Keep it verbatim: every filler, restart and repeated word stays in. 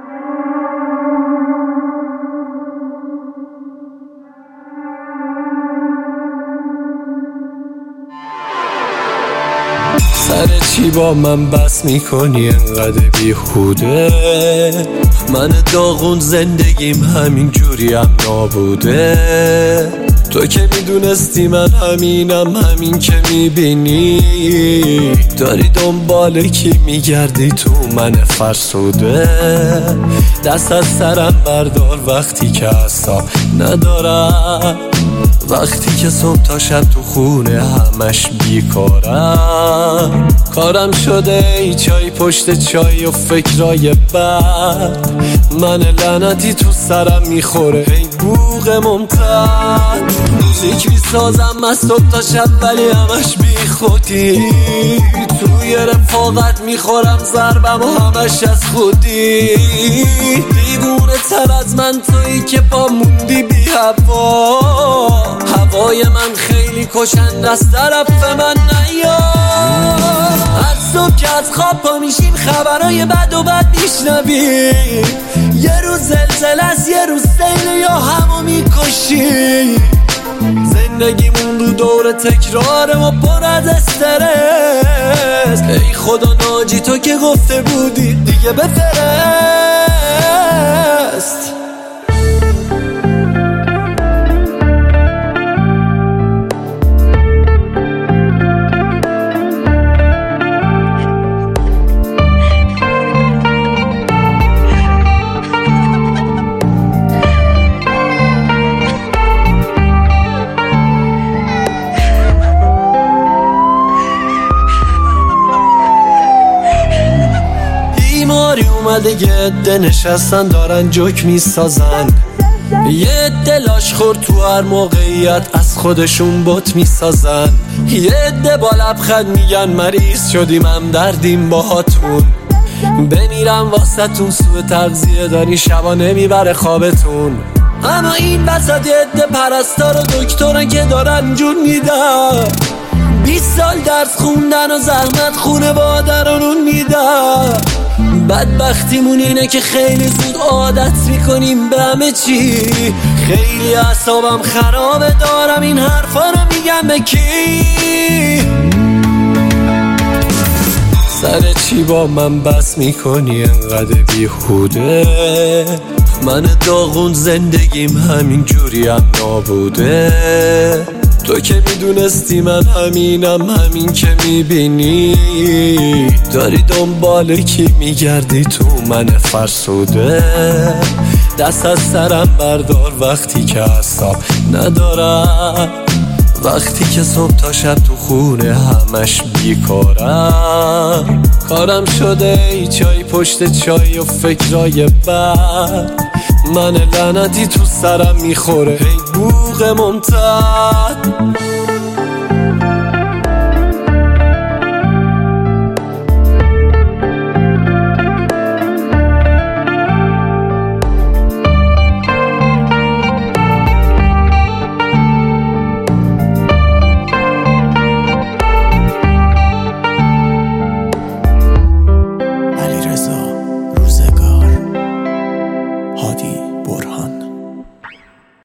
سر چی با من بس میکنی انقدر بیهوده؟ من داغون زندگیم همین جوریم نابوده. تو که میدونستی من همینم، همین که میبینی داری دنبال کی میگردی تو من فرسوده. دست از سرم بردار وقتی که اصلا ندارم، وقتی که صبح تا شب تو خونه همش بیکارم. کارم شده ای چای پشت چای و فکرای بد، من لعنتی تو سرم میخوره ای بوق ممتد. موزیک میسازم از صبح تا شب ولی همش بی خودی، توی رفاقت میخورم ضربم و همش از خودی. دیوونه تر از من تویی که با موندی بی هوا، هوای من خیلی کشنده از طرف من نیار. از صبح که از خواب پا میشیم خبرهای بد و بد میشنوی، یه روز زلزله است یه روز سیل یا همو میکشی. زندگیمون رو دور تکراره و پر از استرس، ای خدا ناجی تو که گفته بودی دیگه بفرست. اومده یه عده نشستن دارن جوک میسازن، یه عده لاش خورد تو هر موقعیت از خودشون بت میسازن، یه عده با لبخند میگن مریض شدیم هم دردیم باهاتون. بمیرم واسه تون سوء تغذیه داری شبا نمیبره خوابتون. اما این وسط یه عده پرستار و دکترن که دارن جون میدن، بیست سال درس خوندن و زحمت خونه بادرانون میدن. بدبختیمون اینه که خیلی زود عادت میکنیم به همه چی. خیلی اعصابم خرابه دارم این حرفا رو میگم به کی؟ سر چی با من بس میکنی انقدر بیهوده؟ من داغون زندگیم همین جوریم نابوده. تو که میدونستی من همینم، همین که میبینی داری دنبال کی میگردی تو من فرسوده. دست از سرم بردار وقتی که اصلا ندارم، وقتی که صبح تا شب تو خونه همش بیکارم. کارم شده ای چای پشت چای و فکرای بد، من لعنتی تو سرم میخوره ای بوق ممتد.